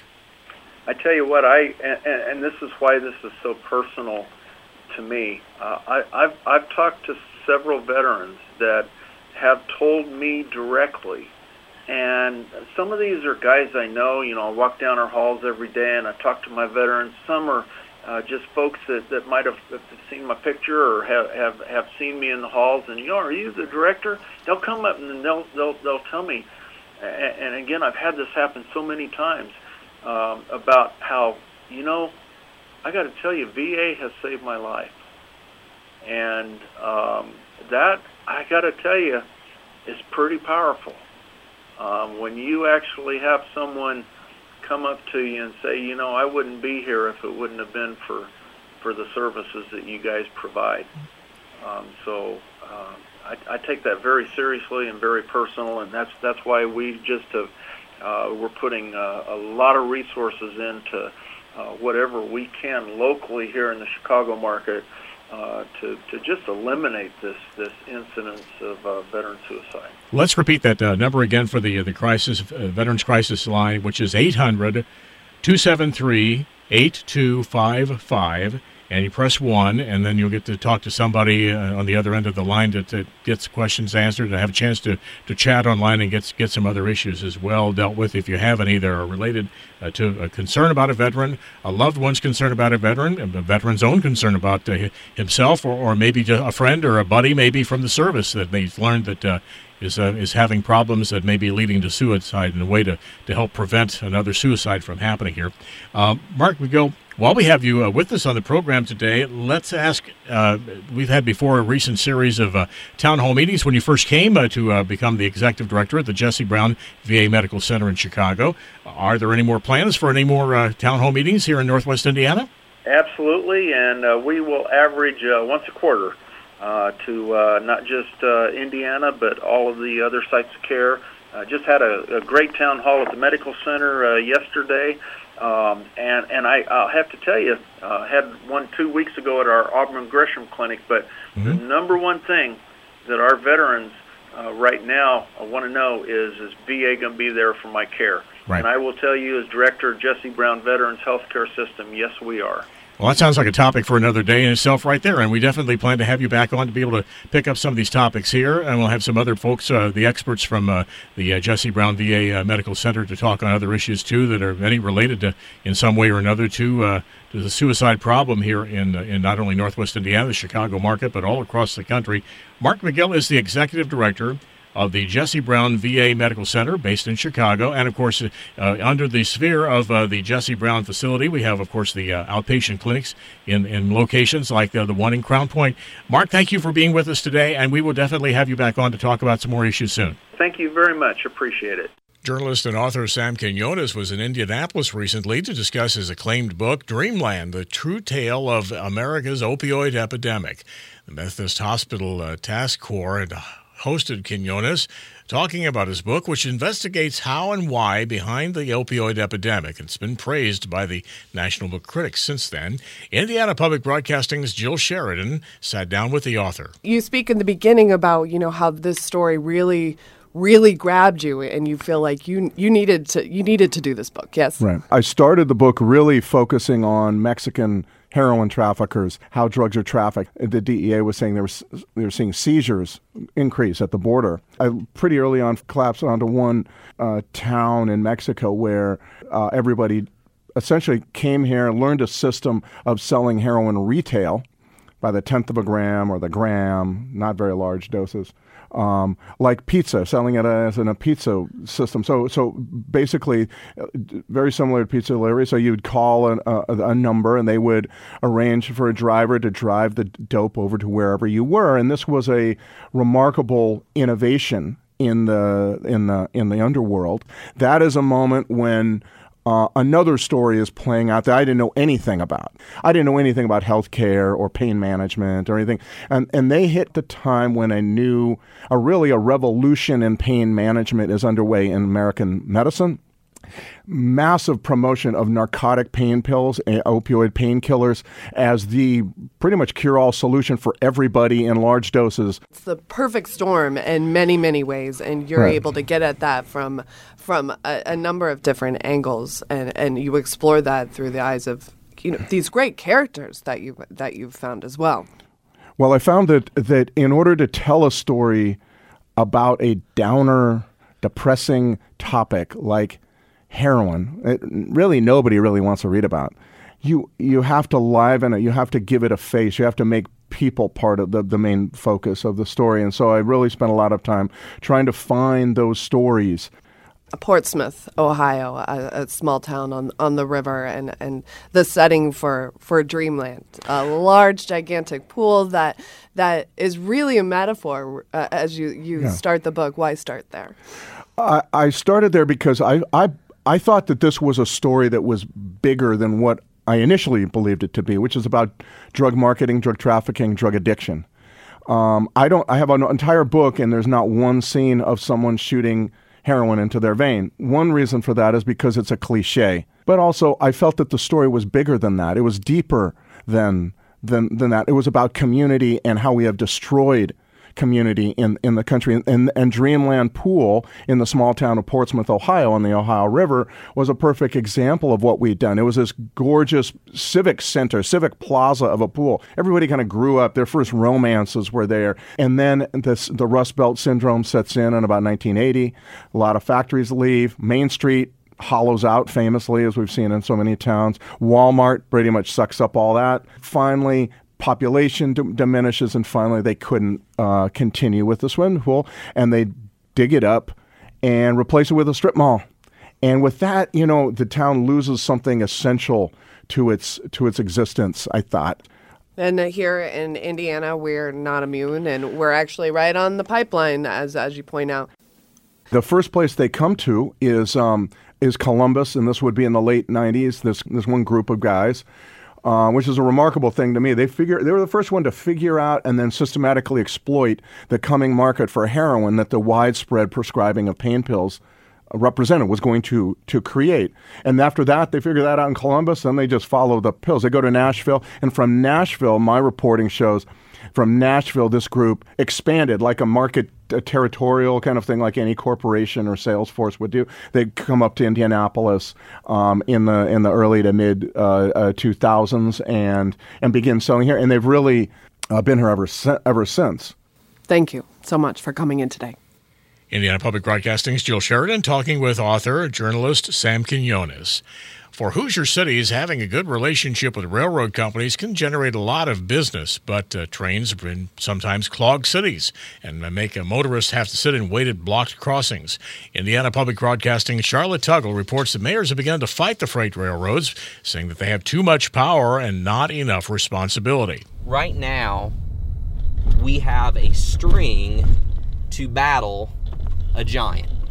I tell you what, I and, and this is why this is so personal to me. Uh, I, I've I've talked to several veterans that have told me directly, and some of these are guys I know. You know, I walk down our halls every day, and I talk to my veterans. Some are Uh, just folks that, that might have seen my picture or have, have, have seen me in the halls, and you know, are you the director? They'll come up and they'll they'll they'll tell me. And, and again, I've had this happen so many times um, about how, you know, I got to tell you, V A has saved my life, and um, that I got to tell you is pretty powerful. Um, when you actually have someone come up to you and say, you know, I wouldn't be here if it wouldn't have been for for the services that you guys provide. Um, so uh, I, I take that very seriously and very personal, and that's that's why we just have uh, we're putting uh, a lot of resources into uh, whatever we can locally here in the Chicago market uh, to to just eliminate this this incidence of uh, veteran suicide. Let's repeat that uh, number again for the uh, the crisis uh, Veterans Crisis Line, which is eight hundred, two seven three, eight two five five, and you press one, and then you'll get to talk to somebody uh, on the other end of the line to, to get questions answered and have a chance to, to chat online and get get some other issues as well dealt with if you have any that are related uh, to a concern about a veteran, a loved one's concern about a veteran, a veteran's own concern about uh, himself, or, or maybe just a friend or a buddy maybe from the service that they've learned that uh, is uh, is having problems that may be leading to suicide, and a way to, to help prevent another suicide from happening here. Uh, Mark McGill, while we have you uh, with us on the program today, let's ask, uh, we've had before a recent series of uh, town hall meetings when you first came uh, to uh, become the executive director at the Jesse Brown V A Medical Center in Chicago. Are there any more plans for any more uh, town hall meetings here in Northwest Indiana? Absolutely, and uh, we will average uh, once a quarter uh, to uh, not just uh, Indiana, but all of the other sites of care. Uh, just had a, a great town hall at the Medical Center uh, yesterday. Um, and and I, I'll have to tell you, uh, had one two weeks ago at our Auburn Gresham Clinic, but mm-hmm. the number one thing that our veterans uh, right now want to know is, is V A going to be there for my care? Right. And I will tell you, as director of Jesse Brown Veterans Healthcare System, yes, we are. Well, that sounds like a topic for another day in itself right there, and we definitely plan to have you back on to be able to pick up some of these topics here, and we'll have some other folks, uh, the experts from uh, the uh, Jesse Brown V A uh, Medical Center, to talk on other issues, too, that are any related to, in some way or another, to uh, to the suicide problem here in, uh, in not only Northwest Indiana, the Chicago market, but all across the country. Mark McGill is the executive director of the Jesse Brown V A Medical Center, based in Chicago. And, of course, uh, under the sphere of uh, the Jesse Brown facility, we have, of course, the uh, outpatient clinics in, in locations like uh, the one in Crown Point. Mark, thank you for being with us today, and we will definitely have you back on to talk about some more issues soon. Thank you very much. Appreciate it. Journalist and author Sam Quinones was in Indianapolis recently to discuss his acclaimed book, Dreamland, The True Tale of America's Opioid Epidemic. The Methodist Hospital uh, Task Force had hosted Quinones talking about his book, which investigates how and why behind the opioid epidemic. It's been praised by the National Book Critics since then. Indiana Public Broadcasting's Jill Sheridan sat down with the author. You speak in the beginning about, you know, how this story really, really grabbed you, and you feel like you you needed to you needed to do this book. Yes, right. I started the book really focusing on Mexican heroin traffickers, how drugs are trafficked. The D E A was saying they were, they were seeing seizures increase at the border. I pretty early on collapsed onto one uh, town in Mexico where uh, everybody essentially came here, learned a system of selling heroin retail by the tenth of a gram or the gram, not very large doses. Um, like pizza, selling it as in a pizza system. So, so basically, uh, very similar to pizza delivery. So you'd call an, a, a number, and they would arrange for a driver to drive the dope over to wherever you were. And this was a remarkable innovation in the in the in the underworld. That is a moment when Uh, another story is playing out that I didn't know anything about. I didn't know anything about healthcare or pain management or anything. And and they hit the time when a new, a really a revolution in pain management is underway in American medicine. Massive promotion of narcotic pain pills, uh, opioid painkillers, as the pretty much cure-all solution for everybody in large doses. It's the perfect storm in many, many ways, and you're Right. able to get at that from from a, a number of different angles, and, and you explore that through the eyes of, you know, these great characters that you that you've found as well. Well, I found that that in order to tell a story about a downer, depressing topic like heroin, it, really nobody really wants to read about. You you have to liven it. You have to give it a face. You have to make people part of the, the main focus of the story. And so I really spent a lot of time trying to find those stories. Portsmouth, Ohio, a, a small town on on the river, and, and the setting for, for Dreamland, a large, gigantic pool that that is really a metaphor uh, as you, you Yeah. start the book. Why start there? I, I started there because I, I I thought that this was a story that was bigger than what I initially believed it to be, which is about drug marketing, drug trafficking, drug addiction. Um, I don't. I have an entire book, and there's not one scene of someone shooting heroin into their vein. One reason for that is because it's a cliche, but also I felt that the story was bigger than that. It was deeper than than than that. It was about community and how we have destroyed community in, in the country. And, and Dreamland Pool in the small town of Portsmouth, Ohio, on the Ohio River was a perfect example of what we'd done. It was this gorgeous civic center, civic plaza of a pool. Everybody kind of grew up. Their first romances were there. And then this, the Rust Belt syndrome sets in in about nineteen eighty. A lot of factories leave. Main Street hollows out famously, as we've seen in so many towns. Walmart pretty much sucks up all that. Finally, population d- diminishes, and finally they couldn't uh, continue with the swimming pool, and they dig it up and replace it with a strip mall. And with that, you know, the town loses something essential to its to its existence, I thought. And uh, here in Indiana, we're not immune, and we're actually right on the pipeline, as as you point out. The first place they come to is um, is Columbus, and this would be in the late nineties. This this one group of guys. Uh, which is a remarkable thing to me. They figure they were the first one to figure out and then systematically exploit the coming market for heroin that the widespread prescribing of pain pills represented was going to to create. And after that, they figure that out in Columbus, and they just follow the pills. They go to Nashville, and from Nashville, my reporting shows, from Nashville, this group expanded like a market, a territorial kind of thing, like any corporation or sales force would do. They come up to Indianapolis um, in the in the early to mid uh, uh, two thousands and and begin selling here, and they've really uh, been here ever si- ever since. Thank you so much for coming in today. Indiana Public Broadcasting's Jill Sheridan talking with author, journalist Sam Quinones. For Hoosier cities, having a good relationship with railroad companies can generate a lot of business, but uh, trains can sometimes clog cities and make a motorist have to sit in weighted blocked crossings. Indiana Public Broadcasting's Charlotte Tuggle reports that mayors have begun to fight the freight railroads, saying that they have too much power and not enough responsibility. Right now, we have a string to battle a giant.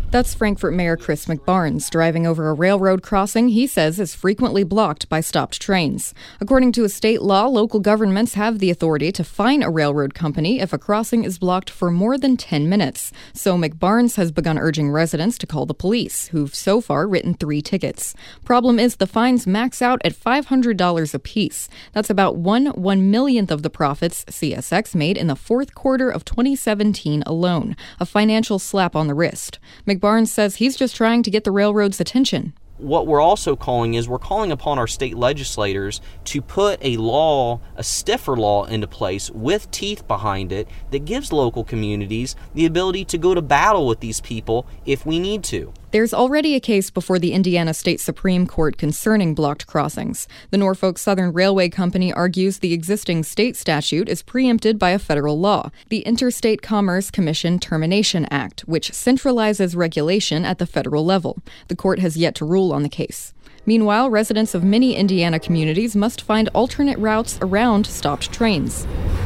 That's Frankfort Mayor Chris McBarnes driving over a railroad crossing he says is frequently blocked by stopped trains. According to a state law, local governments have the authority to fine a railroad company if a crossing is blocked for more than ten minutes. So McBarnes has begun urging residents to call the police, who've so far written three tickets. Problem is the fines max out at five hundred dollars apiece. That's about one one millionth of the profits C S X made in the fourth quarter of twenty seventeen alone, a financial slap on the wrist. McBarnes says he's just trying to get the railroad's attention. What we're also calling is we're calling upon our state legislators to put a law, a stiffer law into place with teeth behind it that gives local communities the ability to go to battle with these people if we need to. There's already a case before the Indiana State Supreme Court concerning blocked crossings. The Norfolk Southern Railway Company argues the existing state statute is preempted by a federal law, the Interstate Commerce Commission Termination Act, which centralizes regulation at the federal level. The court has yet to rule on the case. Meanwhile, residents of many Indiana communities must find alternate routes around stopped trains.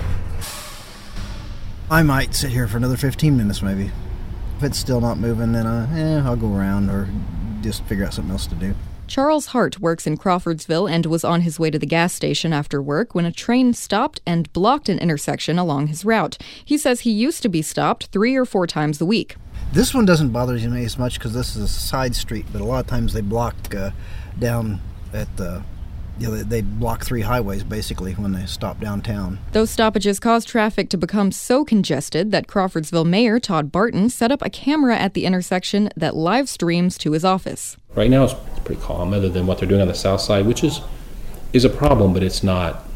I might sit here for another fifteen minutes maybe. If it's still not moving, then uh, eh, I'll go around or just figure out something else to do. Charles Hart works in Crawfordsville and was on his way to the gas station after work when a train stopped and blocked an intersection along his route. He says he used to be stopped three or four times a week. This one doesn't bother me as much because this is a side street, but a lot of times they block uh, down at the... You know, they block three highways, basically, when they stop downtown. Those stoppages caused traffic to become so congested that Crawfordsville Mayor Todd Barton set up a camera at the intersection that live streams to his office. Right now it's pretty calm, other than what they're doing on the south side, which is is a problem, but it's not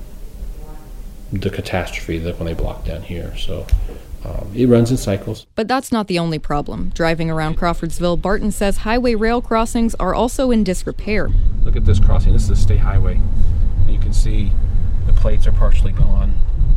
the catastrophe that when they block down here. So um, it runs in cycles. But that's not the only problem. Driving around Crawfordsville, Barton says highway rail crossings are also in disrepair. Look at this crossing. This is a state highway. And you can see the plates are partially gone.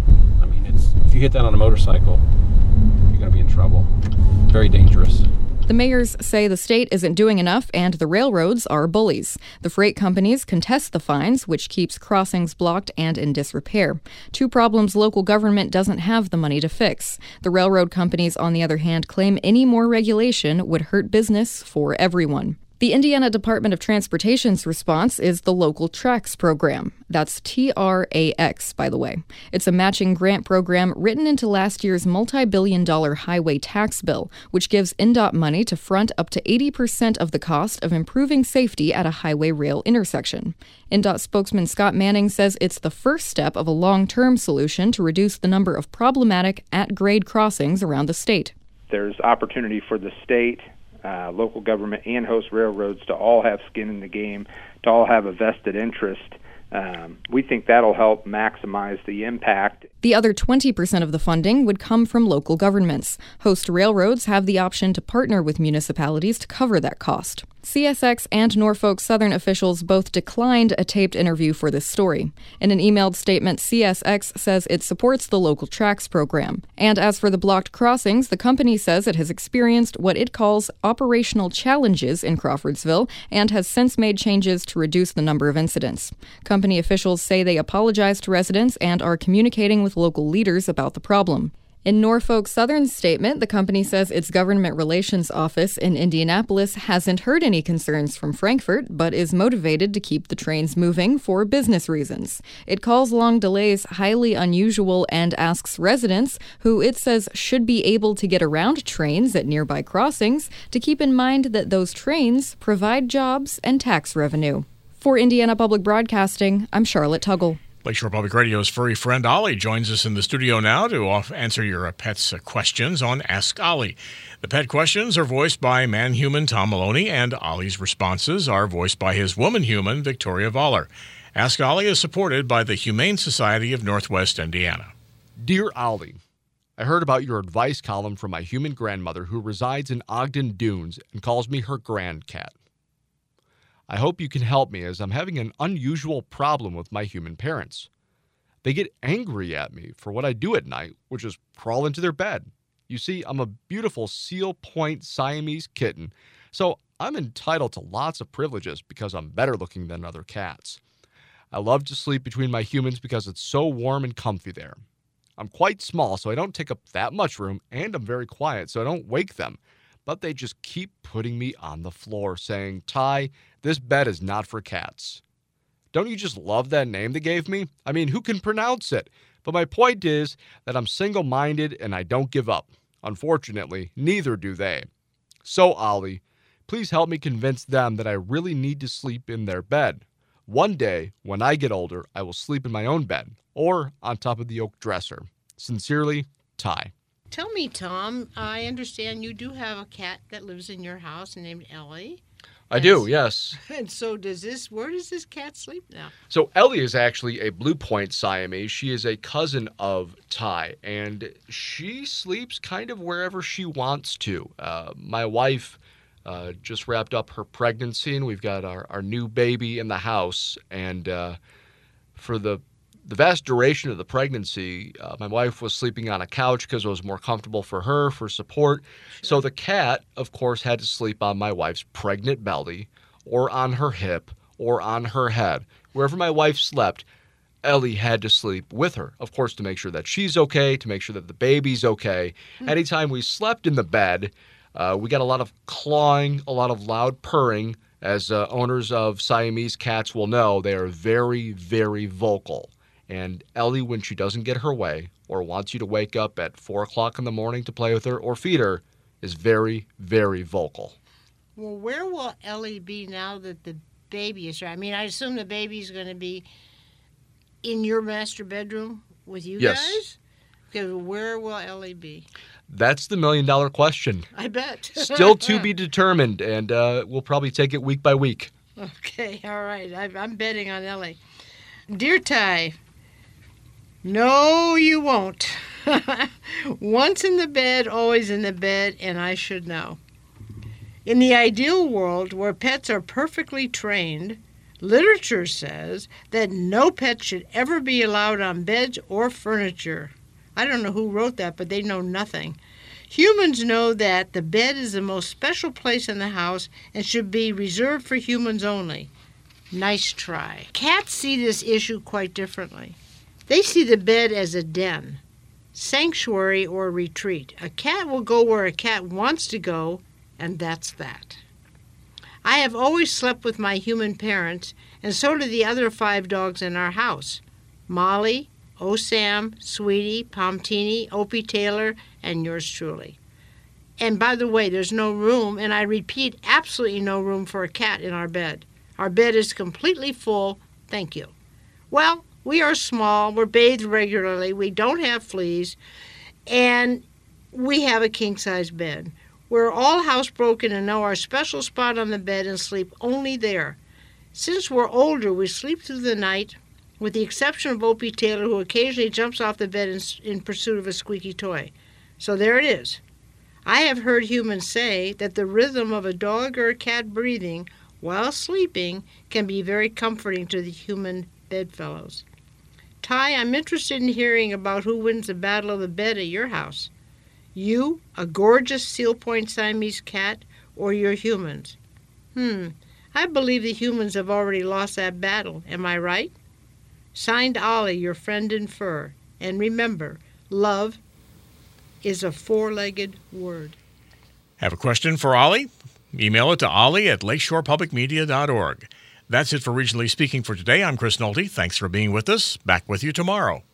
I mean, it's if you hit that on a motorcycle, you're going to be in trouble. Very dangerous. The mayors say the state isn't doing enough and the railroads are bullies. The freight companies contest the fines, which keeps crossings blocked and in disrepair. Two problems local government doesn't have the money to fix. The railroad companies, on the other hand, claim any more regulation would hurt business for everyone. The Indiana Department of Transportation's response is the Local Trax program. That's T R A X, by the way. It's a matching grant program written into last year's multi-billion dollar highway tax bill, which gives N D O T money to front up to eighty percent of the cost of improving safety at a highway rail intersection. N D O T spokesman Scott Manning says it's the first step of a long-term solution to reduce the number of problematic at-grade crossings around the state. There's opportunity for the state, Uh, local government, and host railroads to all have skin in the game, to all have a vested interest. Um, we think that'll help maximize the impact. The other twenty percent of the funding would come from local governments. Host railroads have the option to partner with municipalities to cover that cost. C S X and Norfolk Southern officials both declined a taped interview for this story. In an emailed statement, C S X says it supports the Local Trax program. And as for the blocked crossings, the company says it has experienced what it calls operational challenges in Crawfordsville and has since made changes to reduce the number of incidents. Company officials say they apologize to residents and are communicating with local leaders about the problem. In Norfolk Southern's statement, the company says its government relations office in Indianapolis hasn't heard any concerns from Frankfort, but is motivated to keep the trains moving for business reasons. It calls long delays highly unusual and asks residents, who it says should be able to get around trains at nearby crossings, to keep in mind that those trains provide jobs and tax revenue. For Indiana Public Broadcasting, I'm Charlotte Tuggle. Lakeshore Public Radio's furry friend Ollie joins us in the studio now to answer your pet's questions on Ask Ollie. The pet questions are voiced by man-human Tom Maloney, and Ollie's responses are voiced by his woman-human Victoria Voller. Ask Ollie is supported by the Humane Society of Northwest Indiana. Dear Ollie, I heard about your advice column from my human grandmother who resides in Ogden Dunes and calls me her grandcat. I hope you can help me as I'm having an unusual problem with my human parents. They get angry at me for what I do at night, which is crawl into their bed. You see, I'm a beautiful Seal Point Siamese kitten, so I'm entitled to lots of privileges because I'm better looking than other cats. I love to sleep between my humans because it's so warm and comfy there. I'm quite small, so I don't take up that much room, and I'm very quiet, so I don't wake them. but they just keep putting me on the floor, saying, Ty, this bed is not for cats. Don't you just love that name they gave me? I mean, who can pronounce it? But my point is that I'm single-minded and I don't give up. Unfortunately, neither do they. So, Ollie, please help me convince them that I really need to sleep in their bed. One day, when I get older, I will sleep in my own bed or on top of the oak dresser. Sincerely, Ty. Tell me, Tom, I understand you do have a cat that lives in your house named Ellie. I do, yes. And so does this, where does this cat sleep now? So Ellie is actually a Blue Point Siamese. She is a cousin of Ty, and she sleeps kind of wherever she wants to. Uh, my wife uh, just wrapped up her pregnancy, and we've got our, our new baby in the house. And uh, for the the vast duration of the pregnancy, uh, my wife was sleeping on a couch because it was more comfortable for her, for support. Sure. So the cat, of course, had to sleep on my wife's pregnant belly or on her hip or on her head. Wherever my wife slept, Ellie had to sleep with her, of course, to make sure that she's okay, to make sure that the baby's okay. Mm-hmm. Anytime we slept in the bed, uh, we got a lot of clawing, a lot of loud purring. As uh, owners of Siamese cats will know, they are very, very vocal. And Ellie, when she doesn't get her way or wants you to wake up at four o'clock in the morning to play with her or feed her, is very, very vocal. Well, where will Ellie be now that the baby is here? I mean, I assume the baby's going to be in your master bedroom with you yes. guys? Because where will Ellie be? That's the million-dollar question. I bet. Still to be determined, and uh, we'll probably take it week by week. Okay, all right. I, I'm betting on Ellie. Dear Ty, no, you won't. Once in the bed, always in the bed, and I should know. In the ideal world where pets are perfectly trained, literature says that no pet should ever be allowed on beds or furniture. I don't know who wrote that, but they know nothing. Humans know that the bed is the most special place in the house and should be reserved for humans only. Nice try. Cats see this issue quite differently. They see the bed as a den, sanctuary, or retreat. A cat will go where a cat wants to go, and that's that. I have always slept with my human parents, and so do the other five dogs in our house. Molly, Osam, Sweetie, Pomtini, Opie Taylor, and yours truly. And by the way, there's no room, and I repeat, absolutely no room for a cat in our bed. Our bed is completely full, thank you. Well, we are small, we're bathed regularly, we don't have fleas, and we have a king-size bed. We're all housebroken and know our special spot on the bed and sleep only there. Since we're older, we sleep through the night, with the exception of Opie Taylor, who occasionally jumps off the bed in, in pursuit of a squeaky toy. So there it is. I have heard humans say that the rhythm of a dog or a cat breathing while sleeping can be very comforting to the human bedfellows. Ty, I'm interested in hearing about who wins the battle of the bed at your house. You, a gorgeous Seal Point Siamese cat, or your humans? Hmm, I believe the humans have already lost that battle. Am I right? Signed, Ollie, your friend in fur. And remember, love is a four-legged word. Have a question for Ollie? Email it to ollie at lakeshore public media dot org. That's it for Regionally Speaking for today. I'm Chris Nolte. Thanks for being with us. Back with you tomorrow.